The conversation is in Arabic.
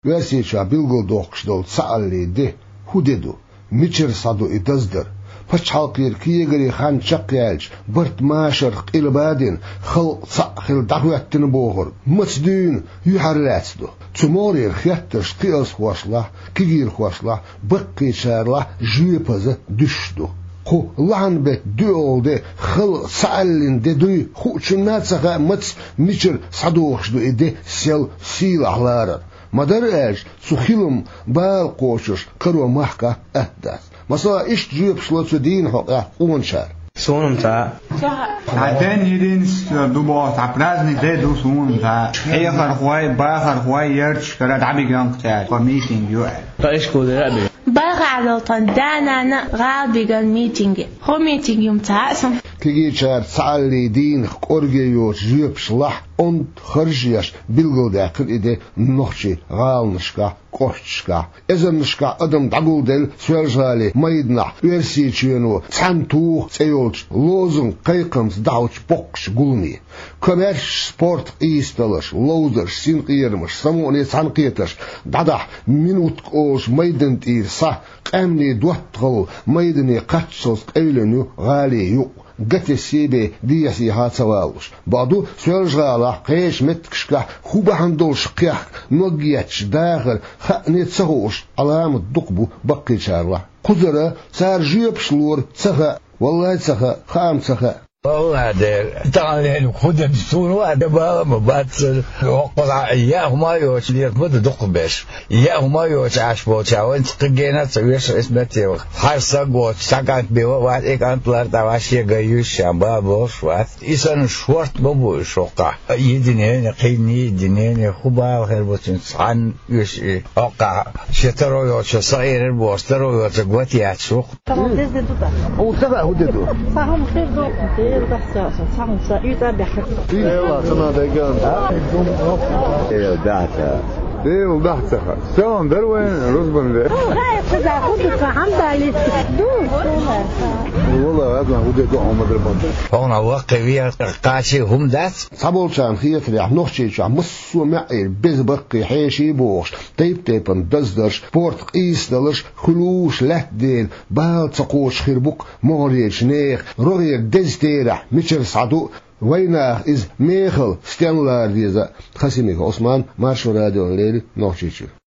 Versicha bilgul doqşdol sa'alli de hudedu miçir sadu idazdır. Paçhalqir kiyegri xan çaqyalç bırt maşır qilbadin xil sa'xil dağvettin boğur mıçdün yuharlatsdu. Tsumorir xyattır qiyas xoşla kigir xoşla bıqqi çarla jüpazı düşdü. Xu lan bet düolde xil sa'allin deduy xuçunatsaqa mıç miçir saduqşdu ide sel silahlar. Madar elç suhilum bal qoşuş qırwa mahka ahdas. Mesela iş cüyüp şlotu din hoqa unçar. Sonumta. Haten yedin dubo tapraznik de du sonumta. Eyxar xuay baxar xuay yerç kara dabi gangtar. For meeting you. Qaish kodirabi. Bagalotan dana gabigan meeting. Ho meeting yum taasam. Kigichar sa'alli din qorgeyo jüyüp şlah und xarjiyaş bilgildaqil ide noxchi galnışka qoşçka ezernışka adam daguldel söljali maydna versichiyenu santu tseyolç lozun qayqams dauç boqş gulni komer sport istalış lozer sinqiyermiş samoni sanqiyetaş dada minut qoş maydın tirsa qamni duatqal maydni qaçsos eylenu gali yuq قت السيبة دي سيهات سوالش بعضو سوالجالا قيش متكشكا خوبا هندول شقيح نوجيتش داخل خانيت سهوش علامة دقبو بقي شارلا قدرة سار جيب شلور سخا والله سخا خام سخا والله ده تعال خد الدستور وهذا بقى مباتر وقطع إياه ما يوش ليك بده دق بيش إياه ما يوش عاش بوشا وانت تجينا تسويش اسمتي حرصك وتسكت بوقت إيه كانت لارد عشية جيوش شباب وشوات إنسان شورت بابو شوقة يدنين قيني يدنين خبا وخير بوتين عن يش أوقع شترو يوش صغير بوسترو يوش قوتي عشوق أو سبع هددو صاحب خير دو ديل ضحتها سون دروين رزبن ده والله هذا هو ده عمر البند هون واقعية قاشي هم ذات صبولشان خيط ريح نخشي شو مصو معير بزبقي حيشي بوش تيبن دزدرش بورت قيس دلش خلوش لهدين بال تقوش خيربوك موريش نيخ رغير دزتيرح ميشر صدو ويناه إز ميخل ستانلار ديزا خسيميك عثمان مارشو راديو ليل نوشيشو